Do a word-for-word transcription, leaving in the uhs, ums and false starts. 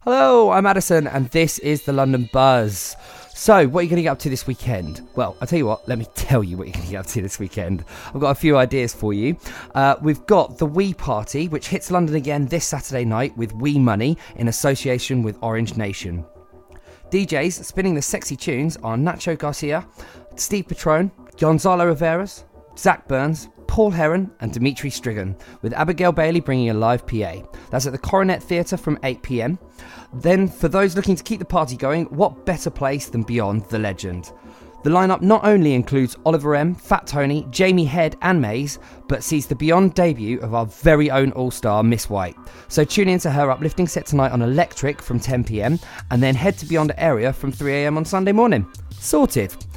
Hello, I'm Addison, and this is the London Buzz. So, what are you going to get up to this weekend? Well, I'll tell you what, let me tell you what you're going to get up to this weekend. I've got a few ideas for you. Uh, we've got the Wee Party, which hits London again this Saturday night with Wee Money in association with Orange Nation. D Js spinning the sexy tunes are Nacho Garcia, Steve Petrone, Gonzalo Riveras, Zach Burns, Paul Heron and Dimitri Strigan, with Abigail Bailey bringing a live P A. That's at the Coronet Theatre from eight p.m. Then, for those looking to keep the party going, what better place than Beyond the Legend? The lineup not only includes Oliver M, Fat Tony, Jamie Head and Maze, but sees the Beyond debut of our very own all-star Miss White. So tune in to her uplifting set tonight on Electric from ten p.m. and then head to Beyond Area from three a.m. on Sunday morning. Sorted!